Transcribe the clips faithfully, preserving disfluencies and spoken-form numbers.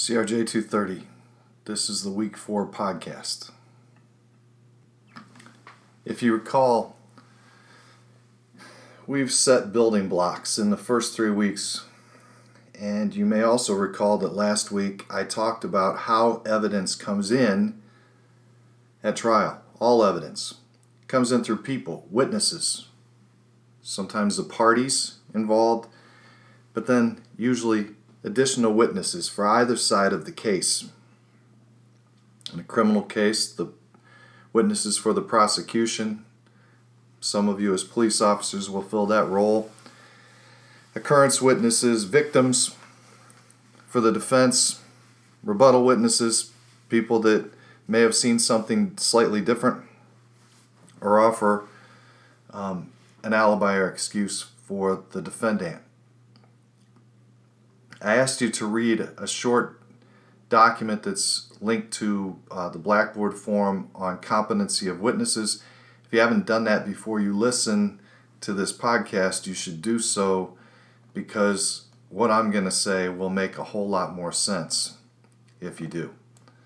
C R J two thirty. This is the Week four podcast. If you recall, we've set building blocks in the first three weeks. And you may also recall that last week I talked about how evidence comes in at trial. All evidence comes in through people, witnesses, sometimes the parties involved, but then usually additional witnesses for either side of the case. In a criminal case, the witnesses for the prosecution. Some of you as police officers will fill that role. Occurrence witnesses, victims for the defense, rebuttal witnesses, people that may have seen something slightly different or offer um, an alibi or excuse for the defendant. I asked you to read a short document that's linked to uh, the Blackboard forum on competency of witnesses. If you haven't done that before you listen to this podcast, you should do so, because what I'm going to say will make a whole lot more sense if you do.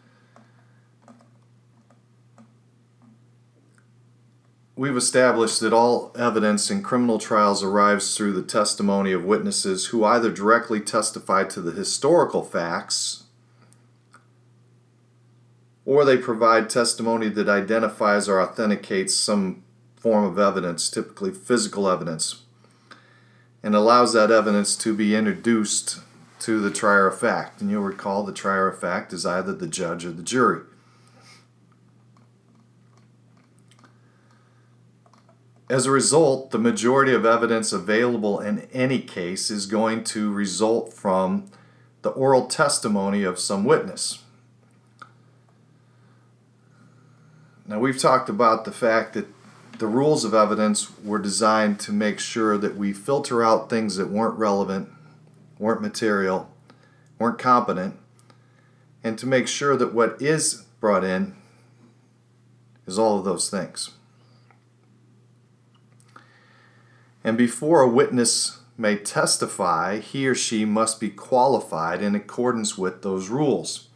We've established that all evidence in criminal trials arrives through the testimony of witnesses who either directly testify to the historical facts or they provide testimony that identifies or authenticates some form of evidence, typically physical evidence, and allows that evidence to be introduced to the trier of fact. And you'll recall the trier of fact is either the judge or the jury. As a result, the majority of evidence available in any case is going to result from the oral testimony of some witness. Now, we've talked about the fact that the rules of evidence were designed to make sure that we filter out things that weren't relevant, weren't material, weren't competent, and to make sure that what is brought in is all of those things. And before a witness may testify, he or she must be qualified in accordance with those rules.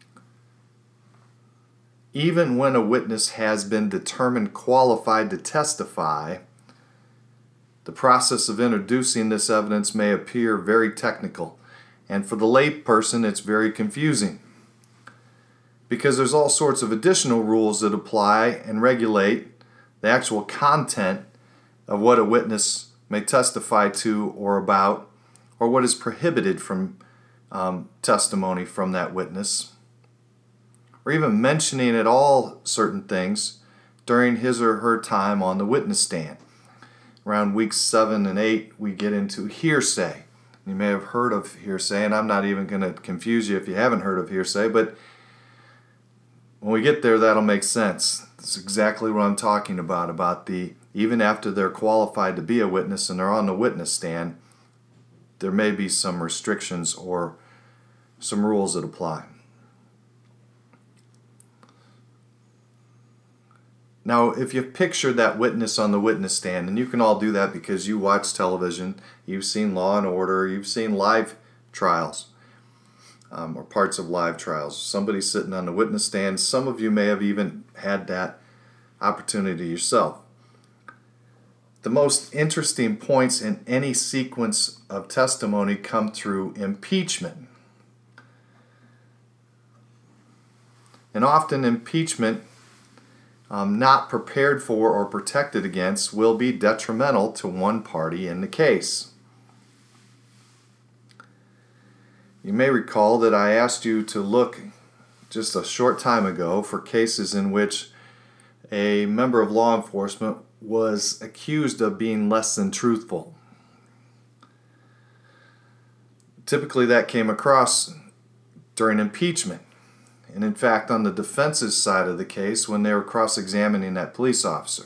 Even when a witness has been determined qualified to testify, the process of introducing this evidence may appear very technical, and for the lay person it's very confusing, because there's all sorts of additional rules that apply and regulate the actual content of what a witness may testify to or about, or what is prohibited from um, testimony from that witness, or even mentioning at all certain things during his or her time on the witness stand. Around weeks seven and eight, we get into hearsay. You may have heard of hearsay, and I'm not even going to confuse you if you haven't heard of hearsay, but when we get there, that'll make sense. That's exactly what I'm talking about, about the, even after they're qualified to be a witness and they're on the witness stand, there may be some restrictions or some rules that apply. Now, if you've pictured that witness on the witness stand, and you can all do that because you watch television, you've seen Law and Order, you've seen live trials, um, or parts of live trials. Somebody's sitting on the witness stand. Some of you may have even had that opportunity yourself. The most interesting points in any sequence of testimony come through impeachment. And often impeachment, um, not prepared for or protected against, will be detrimental to one party in the case. You may recall that I asked you to look just a short time ago for cases in which a member of law enforcement was accused of being less than truthful. Typically that came across during impeachment. And in fact, on the defense's side of the case, when they were cross-examining that police officer.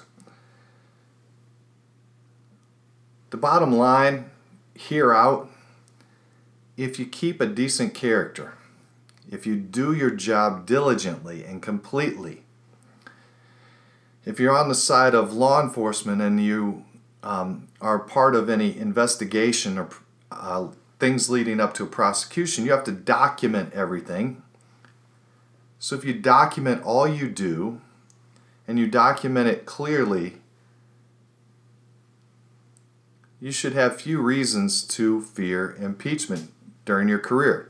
The bottom line, here out, if you keep a decent character, if you do your job diligently and completely, if you're on the side of law enforcement and you um, are part of any investigation or uh, things leading up to a prosecution, you have to document everything. So if you document all you do, and you document it clearly, you should have few reasons to fear impeachment during your career.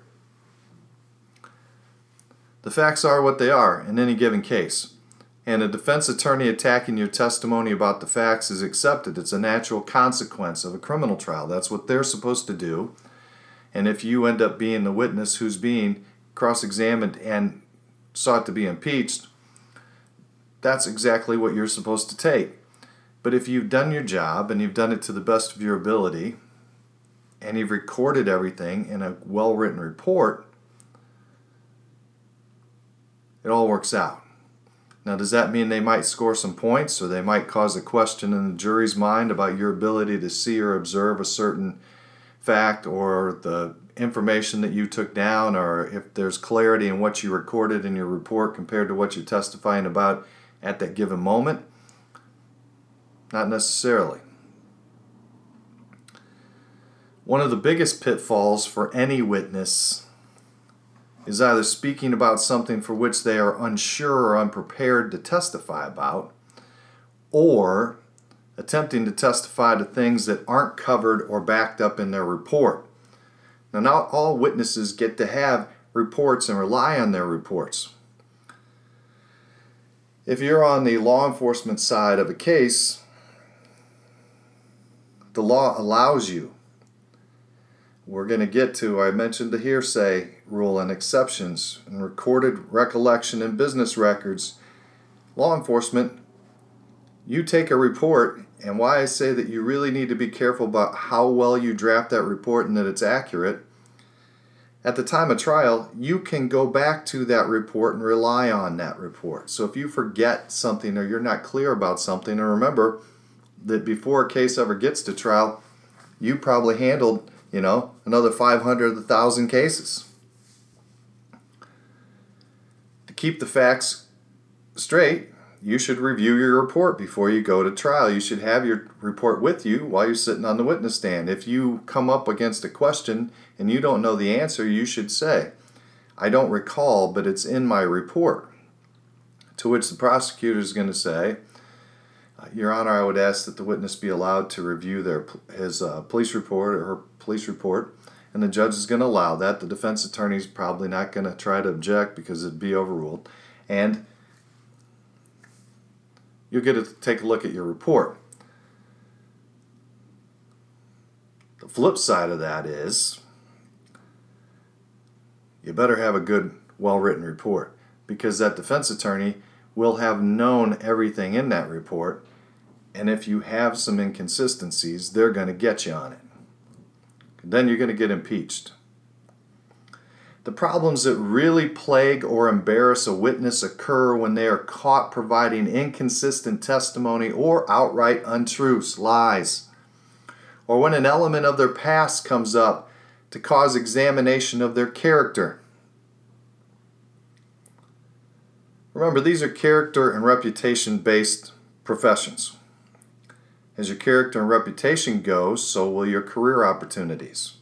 The facts are what they are in any given case, and a defense attorney attacking your testimony about the facts is accepted. It's a natural consequence of a criminal trial. That's what they're supposed to do. And if you end up being the witness who's being cross-examined and sought to be impeached, that's exactly what you're supposed to take. But if you've done your job and you've done it to the best of your ability, and you've recorded everything in a well-written report, it all works out. Now, does that mean they might score some points, or they might cause a question in the jury's mind about your ability to see or observe a certain fact, or the information that you took down, or if there's clarity in what you recorded in your report compared to what you're testifying about at that given moment? Not necessarily. One of the biggest pitfalls for any witness is either speaking about something for which they are unsure or unprepared to testify about, or attempting to testify to things that aren't covered or backed up in their report. Now, not all witnesses get to have reports and rely on their reports. If you're on the law enforcement side of a case, the law allows you. We're going to get to, I mentioned the hearsay rule and exceptions and recorded recollection and business records. Law enforcement, you take a report, and why I say that you really need to be careful about how well you draft that report and that it's accurate. At the time of trial, you can go back to that report and rely on that report. So if you forget something or you're not clear about something, and remember that before a case ever gets to trial, you probably handled, you know, another five hundred of the one thousand cases. To keep the facts straight, you should review your report before you go to trial. You should have your report with you while you're sitting on the witness stand. If you come up against a question and you don't know the answer, you should say, "I don't recall, but it's in my report." To which the prosecutor is going to say, "Your Honor, I would ask that the witness be allowed to review their his uh, police report or her police report," and the judge is going to allow that. The defense attorney is probably not going to try to object because it'd be overruled, and you'll get to take a look at your report. The flip side of that is you better have a good, well-written report, because that defense attorney will have known everything in that report, and if you have some inconsistencies, they're going to get you on it. Then you're going to get impeached. The problems that really plague or embarrass a witness occur when they are caught providing inconsistent testimony or outright untruths, lies, or when an element of their past comes up to cause examination of their character. Remember, these are character and reputation-based professions. As your character and reputation goes, so will your career opportunities.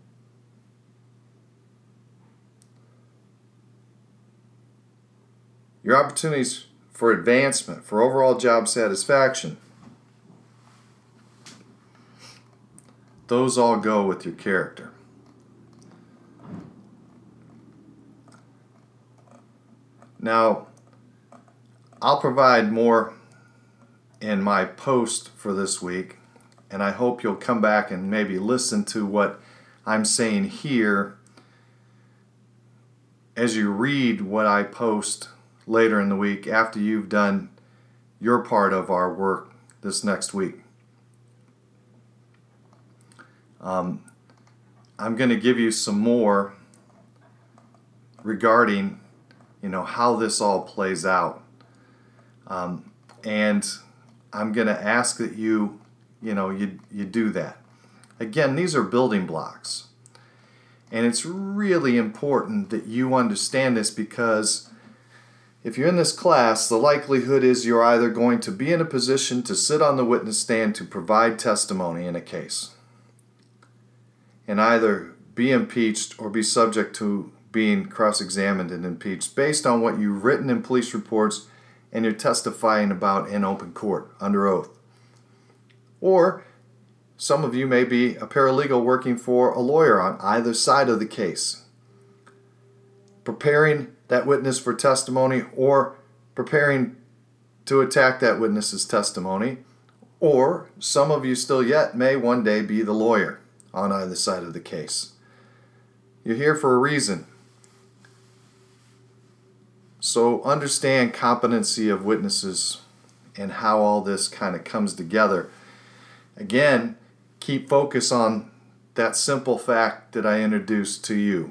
Your opportunities for advancement, for overall job satisfaction, those all go with your character. Now, I'll provide more in my post for this week, and I hope you'll come back and maybe listen to what I'm saying here as you read what I post later in the week after you've done your part of our work this next week. Um, I'm going to give you some more regarding, you know, how this all plays out. Um, and I'm going to ask that you, you know, you, you do that. Again, these are building blocks. And it's really important that you understand this, because if you're in this class, the likelihood is you're either going to be in a position to sit on the witness stand to provide testimony in a case, and either be impeached or be subject to being cross-examined and impeached based on what you've written in police reports and you're testifying about in open court under oath. Or some of you may be a paralegal working for a lawyer on either side of the case, preparing that witness for testimony or preparing to attack that witness's testimony. Or some of you still yet may one day be the lawyer on either side of the case. You're here for a reason. So understand competency of witnesses and how all this kind of comes together. Again, keep focus on that simple fact that I introduced to you.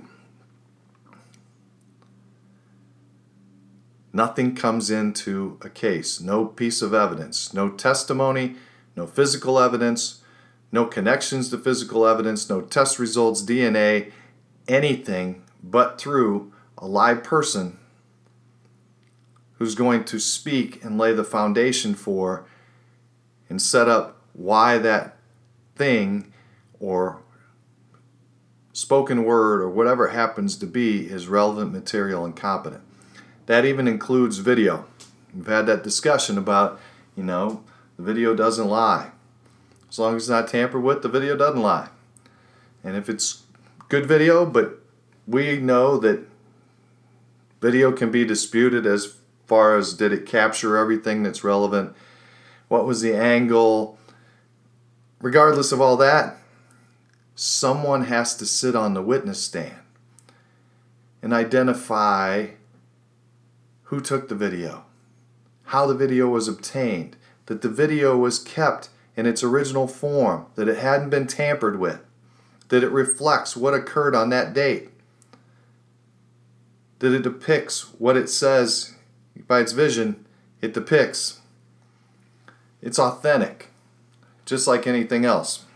Nothing comes into a case, no piece of evidence, no testimony, no physical evidence, no connections to physical evidence, no test results, D N A, anything but through a live person who's going to speak and lay the foundation for and set up why that thing or spoken word or whatever it happens to be is relevant material and competent. That even includes video. We've had that discussion about, you know, the video doesn't lie. As long as it's not tampered with, the video doesn't lie. And if it's good video, but we know that video can be disputed as far as did it capture everything that's relevant, what was the angle, regardless of all that, someone has to sit on the witness stand and identify who took the video, how the video was obtained, that the video was kept in its original form, that it hadn't been tampered with, that it reflects what occurred on that date, that it depicts what it says by its vision, it depicts. It's authentic, just like anything else.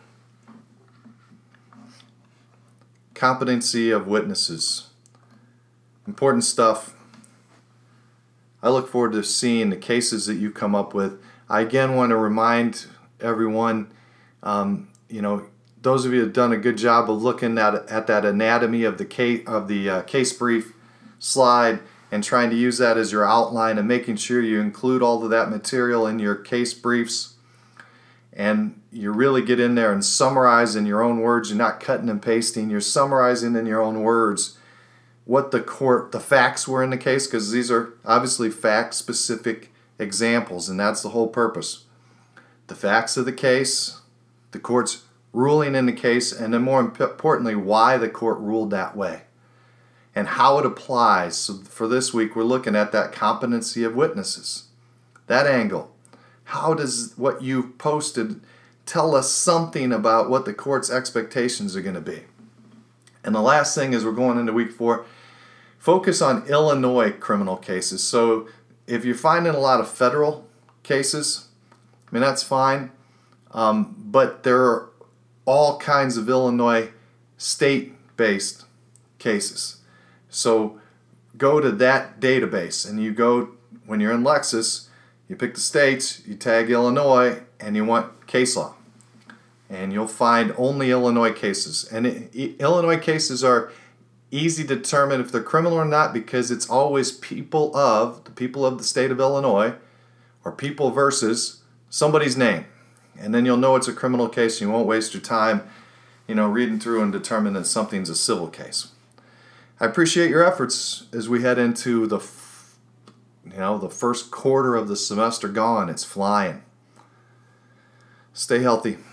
Competency of witnesses. Important stuff. I look forward to seeing the cases that you come up with. I again want to remind everyone, um, you know, those of you who have done a good job of looking at at that anatomy of the case of the uh, case brief slide and trying to use that as your outline and making sure you include all of that material in your case briefs, and you really get in there and summarize in your own words. You're not cutting and pasting. You're summarizing in your own words what the court, the facts were in the case, because these are obviously fact-specific examples, and that's the whole purpose. The facts of the case, the court's ruling in the case, and then more importantly, why the court ruled that way and how it applies. So for this week, we're looking at that competency of witnesses, that angle. How does what you've posted tell us something about what the court's expectations are going to be? And the last thing is we're going into week four, focus on Illinois criminal cases. So if you're finding a lot of federal cases, I mean, that's fine. Um, but there are all kinds of Illinois state-based cases. So go to that database, and you go, when you're in Lexis, you pick the states, you tag Illinois, and you want case law. And you'll find only Illinois cases. And it, Illinois cases are easy to determine if they're criminal or not, because it's always people of, the people of the state of Illinois, or people versus somebody's name. And then you'll know it's a criminal case, and you won't waste your time, you know, reading through and determine that something's a civil case. I appreciate your efforts as we head into the, you know, the first quarter of the semester gone. It's flying. Stay healthy.